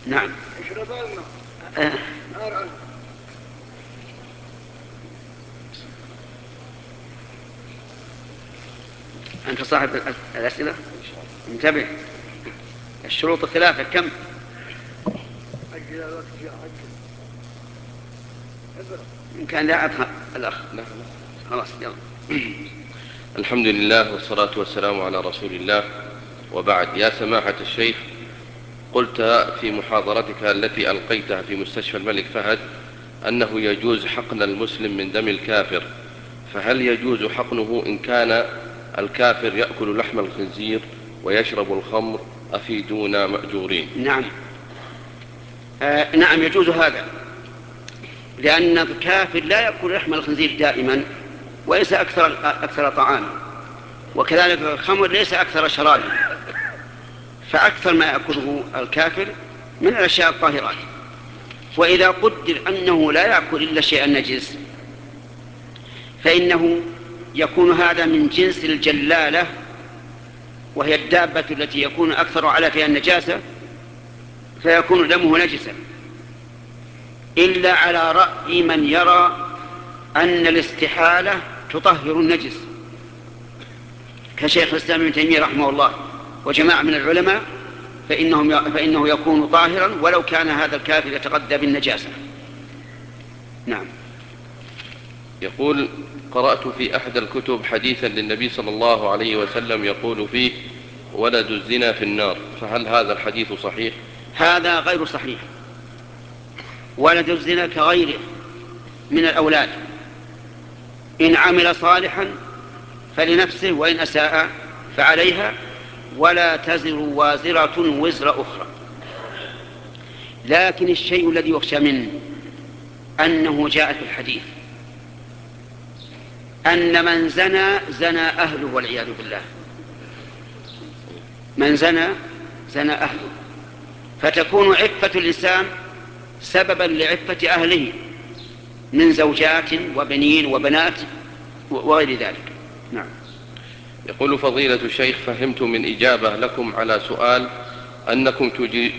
نعم. اشرب الماء. أنت صاحب الأسئلة؟ انتبه، الشروط الثلاثة كم؟ إن كان لا أدخل الأخ. لا. خلاص يلا. الحمد لله والصلاة والسلام على رسول الله، وبعد. يا سماحة الشيخ، قلت في محاضرتك التي ألقيتها في مستشفى الملك فهد أنه يجوز حقن المسلم من دم الكافر، فهل يجوز حقنه إن كان الكافر يأكل لحم الخنزير ويشرب الخمر؟ أفيدونا مأجورين. نعم. نعم يجوز هذا، لأن الكافر لا يأكل لحم الخنزير دائما وليس أكثر طعاما، وكذلك الخمر ليس أكثر شرابا، فأكثر ما يأكله الكافر من الأشياء الطاهرات. وإذا قدر أنه لا يأكل إلا شيئا نجس فإنه يكون هذا من جنس الجلالة، وهي الدابة التي يكون أكثر على فيها النجاسة، فيكون دمه نجسا، إلا على رأي من يرى أن الاستحالة تطهر النجس كشيخ الإسلام ابن تيمية رحمه الله وجماعة من العلماء، فإنه يكون طاهرا ولو كان هذا الكافر يتغذى بالنجاسة. نعم. يقول: قرأت في أحد الكتب حديثا للنبي صلى الله عليه وسلم يقول فيه: ولد الزنا في النار، فهل هذا الحديث صحيح؟ هذا غير صحيح. ولد الزنا كغيره من الأولاد، إن عمل صالحا فلنفسه وإن أساء فعليها، ولا تزر وازرة وزر أخرى. لكن الشيء الذي يخشى منه أنه جاء في الحديث أن من زنى أهله، والعياذ بالله. من زنى أهله، فتكون عفة الإنسان سببا لعفة أهله من زوجات وبنين وبنات وغير ذلك. نعم. يقول: فضيلة الشيخ، فهمت من إجابة لكم على سؤال أنكم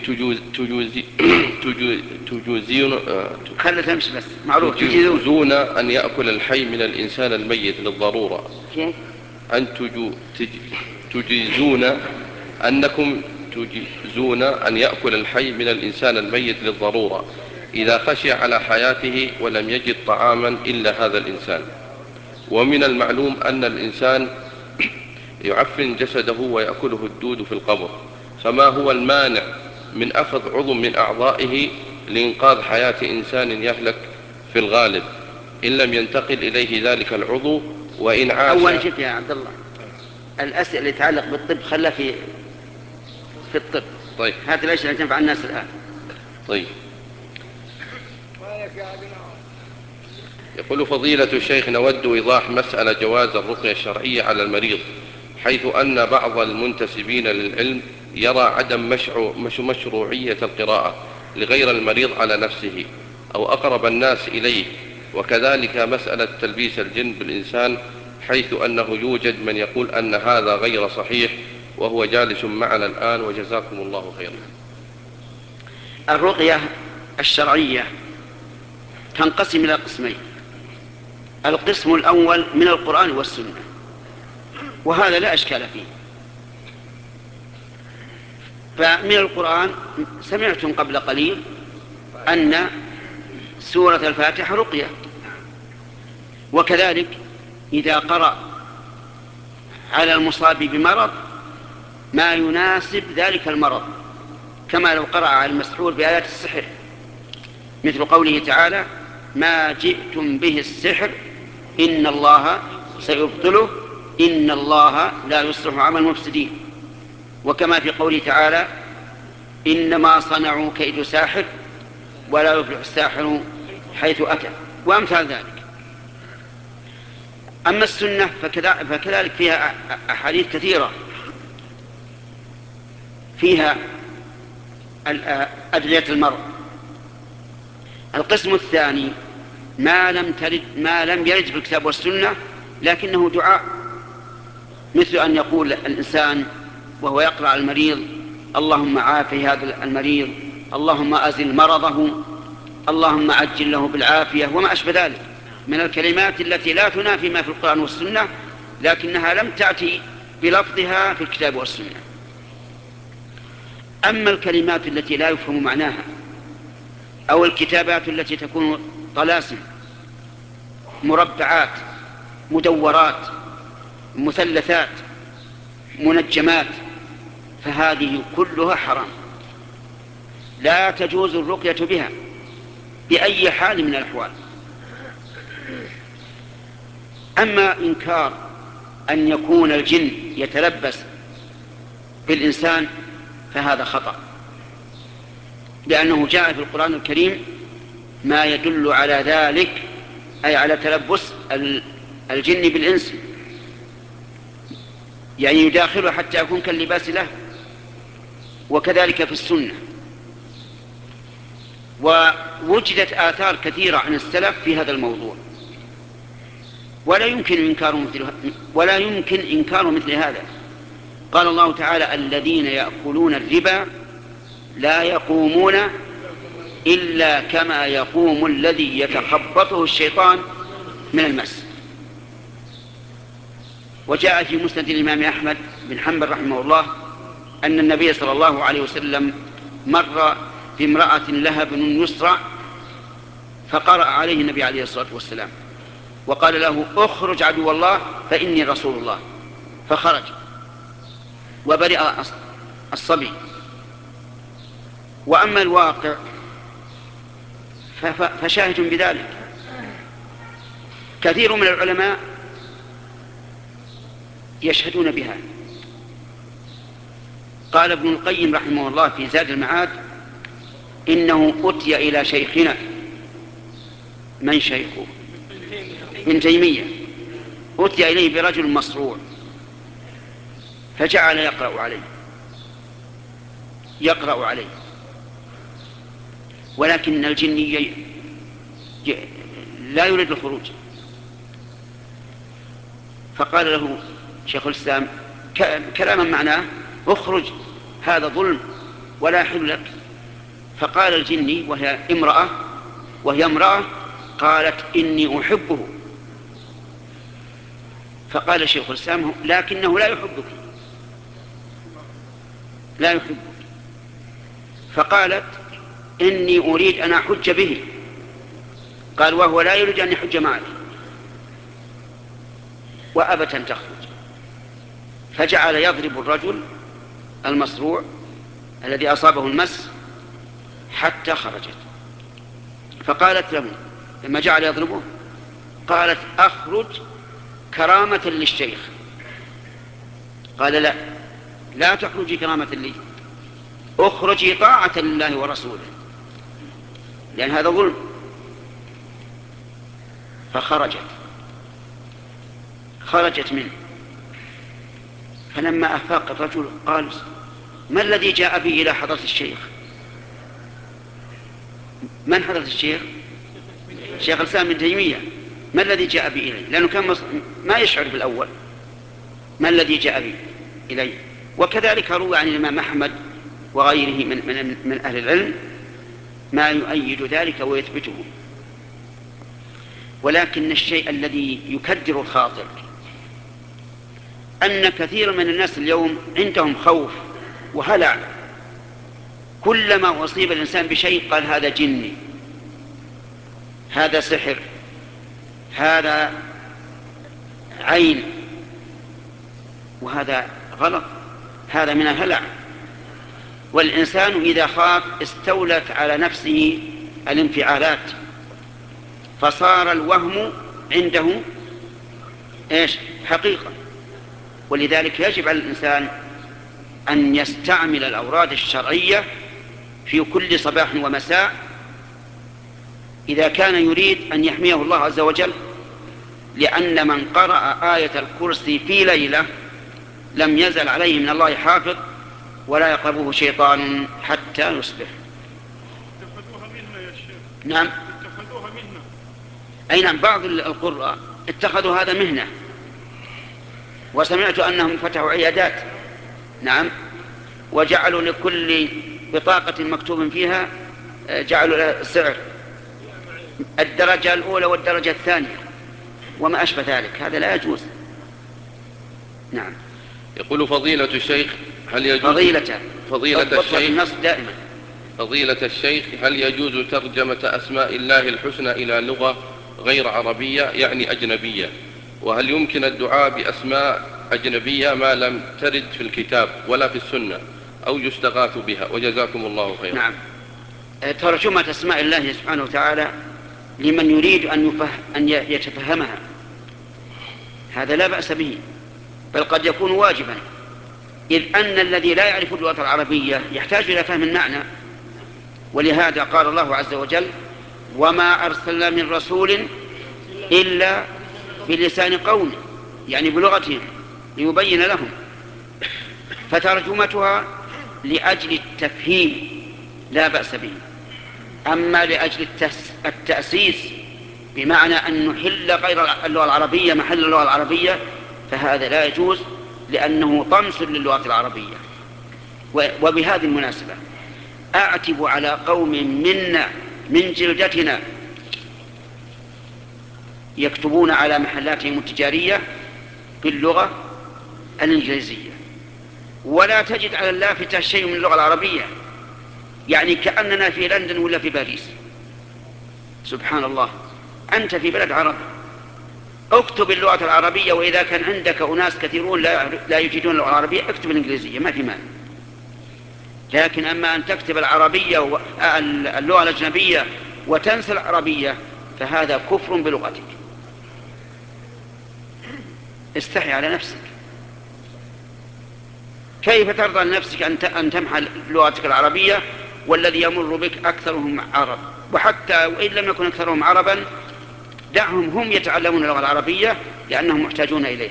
تجوزون أن يأكل الحي من الإنسان الميت للضرورة. أن تجيزون أنكم تجيزون أن يأكل الحي من الإنسان الميت للضرورة إذا خشي على حياته ولم يجد طعاما إلا هذا الإنسان. ومن المعلوم أن الإنسان يعفن جسده ويأكله الدود في القبر، فما هو المانع من أخذ عضو من أعضائه لإنقاذ حياة إنسان يهلك في الغالب إن لم ينتقل إليه ذلك العضو وإن عاش؟ أولا شوف يا عبد الله، الأسئلة اللي تتعلق بالطب خلها في الطب. طيب. هذا ليش تنفع الناس الآن. طيب. يقول: فضيلة الشيخ، نود إيضاح مسألة جواز الرقية الشرعية على المريض، حيث أن بعض المنتسبين للعلم يرى عدم مشروعية القراءة لغير المريض على نفسه أو أقرب الناس إليه، وكذلك مسألة تلبيس الجن بالإنسان، حيث أنه يوجد من يقول أن هذا غير صحيح وهو جالس معنا الآن، وجزاكم الله خيرا. الرقية الشرعية تنقسم إلى قسمين: القسم الأول من القرآن والسنة، وهذا لا إشكال فيه. فمن القرآن سمعتم قبل قليل أن سورة الفاتحة رقية، وكذلك إذا قرأ على المصاب بمرض ما يناسب ذلك المرض، كما لو قرأ على المسحور بآيات السحر، مثل قوله تعالى: ما جئتم به السحر إن الله سيبطله إن الله لا يصلح عمل المفسدين، وكما في قوله تعالى: إنما صنعوا كيد ساحر ولا يفلح الساحر حيث أتى، وأمثال ذلك. أما السنة فكذلك فيها أحاديث كثيرة فيها أدعية المرء. القسم الثاني ما لم يرد في الكتاب والسنة لكنه دعاء، مثل أن يقول الإنسان وهو يقرأ على المريض: اللهم عافي هذا المريض اللهم أزل مرضه، اللهم عجل له بالعافية، وما أشبه ذلك من الكلمات التي لا تنافي ما في القرآن والسنة، لكنها لم تأتي بلفظها في الكتاب والسنة. أما الكلمات التي لا يفهم معناها أو الكتابات التي تكون طلاسم، مربعات، مدورات، مثلثات، منجمات، فهذه كلها حرام، لا تجوز الرقية بها بأي حال من الأحوال. أما إنكار أن يكون الجن يتلبس بالإنسان فهذا خطأ، لأنه جاء في القرآن الكريم ما يدل على ذلك، أي على تلبس الجن بالإنس، يعني يداخله حتى يكون كاللباس له. وكذلك في السنة. ووجدت آثار كثيرة عن السلف في هذا الموضوع، ولا يمكن إنكار مثل هذا. قال الله تعالى: الذين يأكلون الربا لا يقومون إلا كما يقوم الذي يتخبطه الشيطان من المس. وجاء في مسند الإمام أحمد بن حنبل رحمه الله أن النبي صلى الله عليه وسلم مر بامرأة لها بن يسرع، فقرأ عليه النبي عليه الصلاة والسلام وقال له: اخرج عدو الله فإني رسول الله، فخرج وبرئ الصبي. وأما الواقع فشاهد بذلك. كثير من العلماء يشهدون بها. قال ابن القيم رحمه الله في زاد المعاد: إنه أتي إلى شيخنا. من شيخه؟ ابن تيمية. أتي إليه برجل مصروع فجعل يقرأ عليه، ولكن الجني لا يريد الخروج. فقال له شيخ الإسلام كلاما معناه: اخرج، هذا ظلم ولا يحل لك. فقال الجني وهي امرأة قالت: إني أحبه. فقال شيخ الإسلام: لكنه لا يحبك. فقالت: إني أريد أن أحج به. قال: وهو لا يريد أن يحج معك. وأبت أن تخرج، فجعل يضرب الرجل المصروع الذي أصابه المس حتى خرجت. فقالت له لما جعل يضربه، قالت: أخرج كرامة للشيخ. قال: لا تخرجي كرامة لي، اخرجي طاعة لله ورسوله، لأن هذا ظلم. خرجت منه. فلما أفاق الرجل قال: ما الذي جاء بي إلى حضرة الشيخ؟ من حضرة الشيخ؟ شيخ الإسلام ابن تيمية. ما الذي جاء بي إليه؟ لأنه كان ما يشعر بالأول ما الذي جاء بي إليه. وكذلك روى عن الإمام أحمد وغيره من أهل العلم ما يؤيد ذلك ويثبته. ولكن الشيء الذي يكدر الخاطر أن كثير من الناس اليوم عندهم خوف وهلع، كلما أصيب الإنسان بشيء قال: هذا جني، هذا سحر، هذا عين. وهذا غلط، هذا من الهلع. والإنسان إذا خاف استولت على نفسه الانفعالات، فصار الوهم عنده حقيقة. ولذلك يجب على الإنسان أن يستعمل الأوراد الشرعية في كل صباح ومساء إذا كان يريد أن يحميه الله عز وجل، لأن من قرأ آية الكرسي في ليلة لم يزل عليه من الله حافظ ولا يقربه شيطان حتى يصبح. اتخذوها مهنة يا شيخ. نعم، اتخذوها مهنة. أي نعم، بعض القراء اتخذوا هذا مهنة، وسمعت أنهم فتحوا عيادات. نعم، وجعلوا لكل بطاقة مكتوب فيها جعلوا لها سعر الدرجة الأولى والدرجة الثانية وما أشبه ذلك، هذا لا يجوز. نعم. يقول فضيلة الشيخ هل يجوز فضيلة الشيخ هل يجوز ترجمة أسماء الله الحسنى إلى لغة غير عربية يعني أجنبية؟ وهل يمكن الدعاء بأسماء أجنبية ما لم ترد في الكتاب ولا في السنة أو يستغاث بها؟ وجزاكم الله خيرا. نعم. ترجمة أسماء الله سبحانه وتعالى لمن يريد أن يتفهمها هذا لا بأس به، بل قد يكون واجبا، إذ أن الذي لا يعرف اللغة العربية يحتاج إلى فهم المعنى. ولهذا قال الله عز وجل: وما أرسلنا من رسول إلا بلسان قومه، يعني بلغتهم ليبين لهم. فترجمتها لأجل التفهيم لا بأس به. أما لأجل التأسيس بمعنى أن نحل غير اللغة العربية محل اللغة العربية فهذا لا يجوز، لأنه طمس للغة العربية. وبهذه المناسبة أعتب على قوم منا من جلدتنا يكتبون على محلاتهم التجارية باللغة الإنجليزية، ولا تجد على اللافتة شيء من اللغة العربية، يعني كأننا في لندن ولا في باريس. سبحان الله، أنت في بلد عربي، اكتب اللغة العربية، وإذا كان عندك أناس كثيرون لا يجيدون اللغة العربية اكتب الإنجليزية، ما في مانع. لكن أما أن تكتب العربية اللغة الأجنبية وتنسى العربية فهذا كفر بلغتك. استحي على نفسك. كيف ترضى لنفسك أن تمحى لغتك العربية والذي يمر بك أكثرهم عرب؟ وحتى وإن لم يكن أكثرهم عربا دعهم هم يتعلمون اللغة العربية لأنهم محتاجون إليها.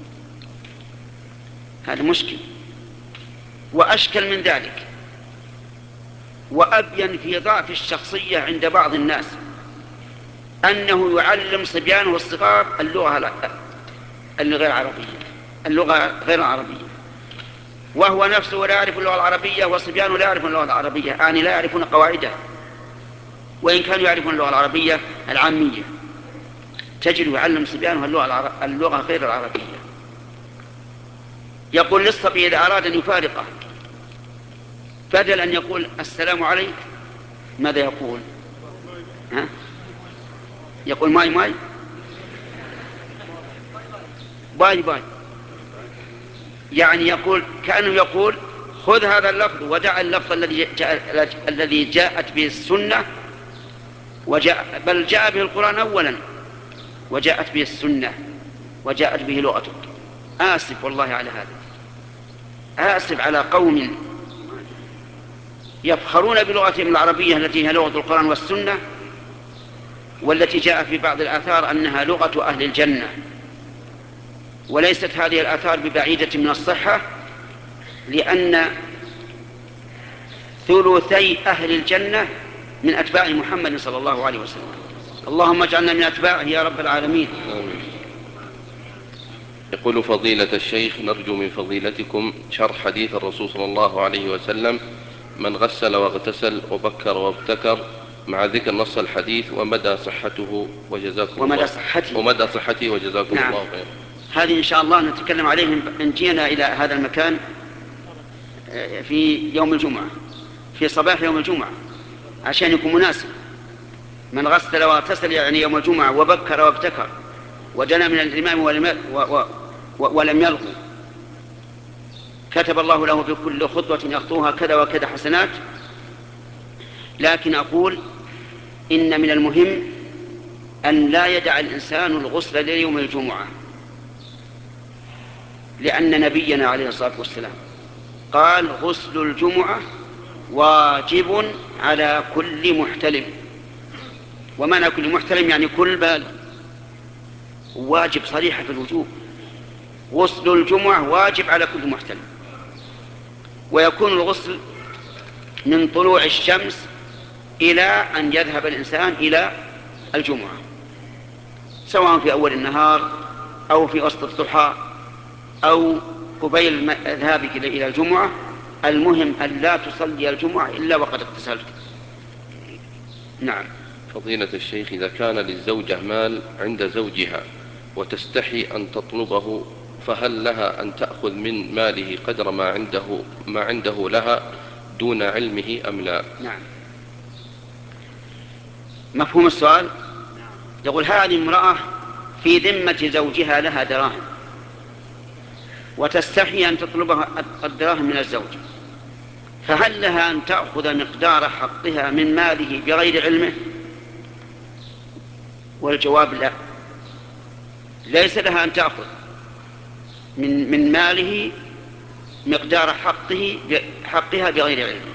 هذا مشكل. وأشكل من ذلك وأبين في ضعف الشخصية عند بعض الناس أنه يعلم صبيانه الصغار اللغة غير العربية، وهو نفسه لا يعرف اللغة العربية وصبيانه لا يعرفون اللغة العربية، يعني لا يعرفون قواعدها، وإن كانوا يعرفون اللغة العربية العامية. تجد يعلم صبيانه اللغة غير العربية. يقول للصبي إذا أراد أن يفارقه بدل أن يقول السلام عليك ماذا يقول؟ يقول ماي ماي باي باي، يعني يقول كأنه يقول خذ هذا اللفظ ودع اللفظ الذي جاءت به السنة بل جاء به القرآن أولا وجاءت به السنة وجاءت به لغتك. آسف والله على هذا، آسف على قوم يفخرون بلغتهم العربية التي هي لغة القرآن والسنة، والتي جاء في بعض الآثار أنها لغة أهل الجنة، وليست هذه الآثار ببعيدة من الصحة، لأن ثلثي أهل الجنة من أتباع محمد صلى الله عليه وسلم. اللهم اجعلنا من أتباعه يا رب العالمين. يقول فضيلة الشيخ نرجو من فضيلتكم شرح حديث الرسول صلى الله عليه وسلم من غسل واغتسل وبكر وابتكر مع ذكر نص الحديث ومدى صحته وجزاكم الله ومدى صحته وجزاكم نعم. الله خيرا. هذه إن شاء الله نتكلم عليه إن جينا إلى هذا المكان في يوم الجمعة، في صباح يوم الجمعة، عشان يكون مناسب. من غسل واغتسل يعني يوم الجمعة وبكر وابتكر ودنا من الإمام ولم يلغو كتب الله له بكل خطوة يخطوها كذا وكذا حسنات. لكن أقول إن من المهم أن لا يدع الإنسان الغسل ليوم الجمعة، لأن نبينا عليه الصلاة والسلام قال غسل الجمعة واجب على كل محتلم. ومعنى كل محتلم يعني كل بالغ، واجب صريحة في الوجوب. غسل الجمعة واجب على كل محتلم، ويكون الغسل من طلوع الشمس إلى أن يذهب الإنسان إلى الجمعة، سواء في أول النهار أو في وسط الضحى أو قبيل ذهابك إلى الجمعة، المهم أن لا تصلي الجمعة إلا وقد اغتسلت. نعم. فضيلة الشيخ، إذا كان للزوجة مال عند زوجها وتستحي أن تطلبه، فهل لها أن تأخذ من ماله قدر ما عنده لها دون علمه أم لا؟ نعم. مفهوم السؤال؟ يقول هذه امرأة في ذمة زوجها لها دراهم وتستحي أن تطلبها الدراهم من الزوج، فهل لها أن تأخذ مقدار حقها من ماله بغير علمه؟ والجواب لا، ليس لها أن تأخذ من ماله مقدار حقها بغير علمه،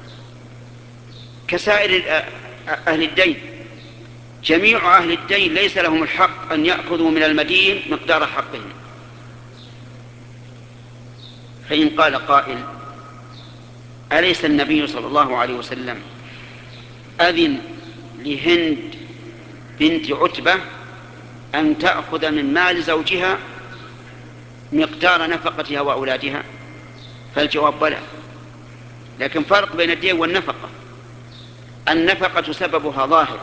كسائر أهل الدين. جميع أهل الدين ليس لهم الحق أن يأخذوا من المدين مقدار حقهم. فإن قال قائل أليس النبي صلى الله عليه وسلم أذن لهند بنت عتبة أن تأخذ من مال زوجها مقدار نفقتها وأولادها؟ فالجواب بلى، لكن فرق بين الدين والنفقة. النفقة سببها ظاهر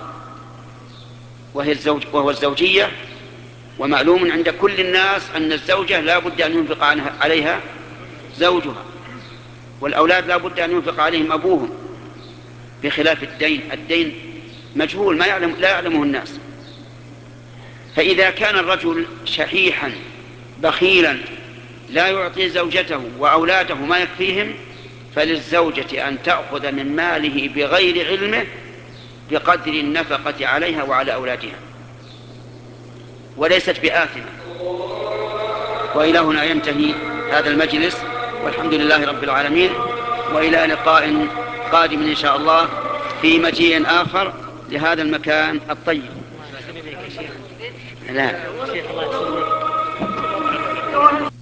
وهو الزوجية، ومعلوم عند كل الناس أن الزوجة لا بد أن ينفق عليها زوجها، والأولاد لا بد أن ينفق عليهم أبوهم، بخلاف الدين مجهول لا يعلمه الناس. فإذا كان الرجل شحيحا بخيلا لا يعطي زوجته وأولاده ما يكفيهم، فللزوجة أن تأخذ من ماله بغير علمه بقدر النفقة عليها وعلى أولادها، وليست بآثمة. وإلى هنا ينتهي هذا المجلس، والحمد لله رب العالمين، وإلى لقاء قادم إن شاء الله في مجيء آخر لهذا المكان الطيب. لا